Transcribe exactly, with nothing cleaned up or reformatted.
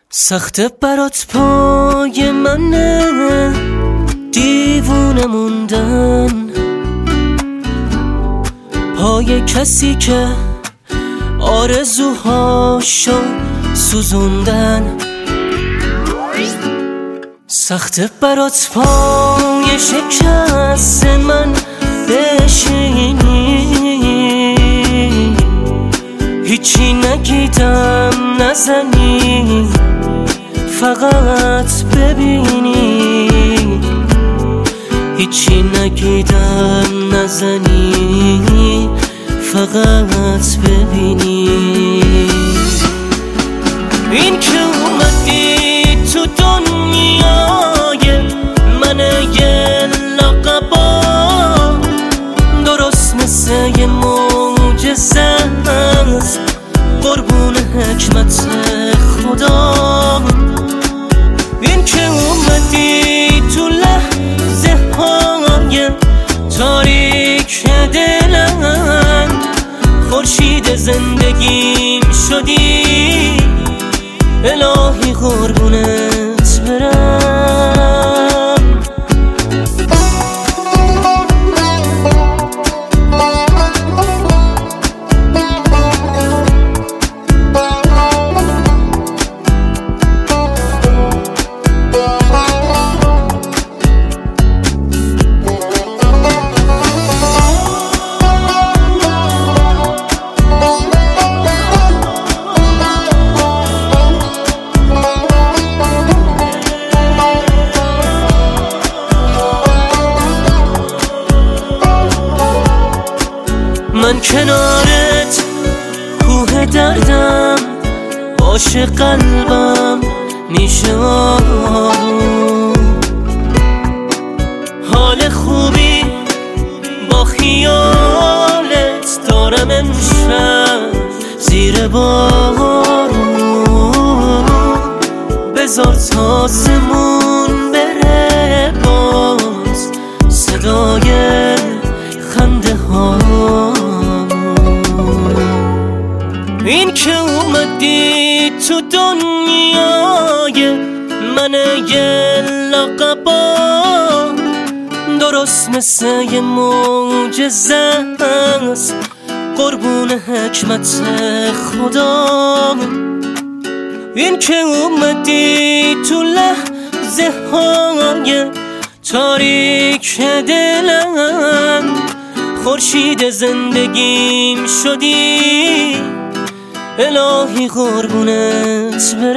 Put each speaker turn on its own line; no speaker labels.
سخته برات پای منه دیوونه موندن، پای کسی که آرزوهاشو سوزوندن. سخته برات پای شکست من بشینی، هیچی نگیدم نزنی، فقط ببینی. هیچی نگیدم نزنی، فقط ببینی. این که اومدی تو دنیای من یه لقبا، درست مثل یه معجزه است، قربون حکمت خدا. این که اومدی تو لحظه های تاریک دلم، خورشید زندگیم شدی، الهی قربونت برم. من کنارت کوه دردم، عاشق قلبم میشه آروم. حال خوبی با خیالت دارم امشب زیر بارون. بذار تا آسمون بره باز صدای خنده ها. این که اومدی تو دنیای من یه لقبا، درست مثل یه معجزه است، قربون حکمت خدا. این که اومدی تو لحظه های تاریک دلم، خورشید زندگیم شدی، الهی قربونت برم.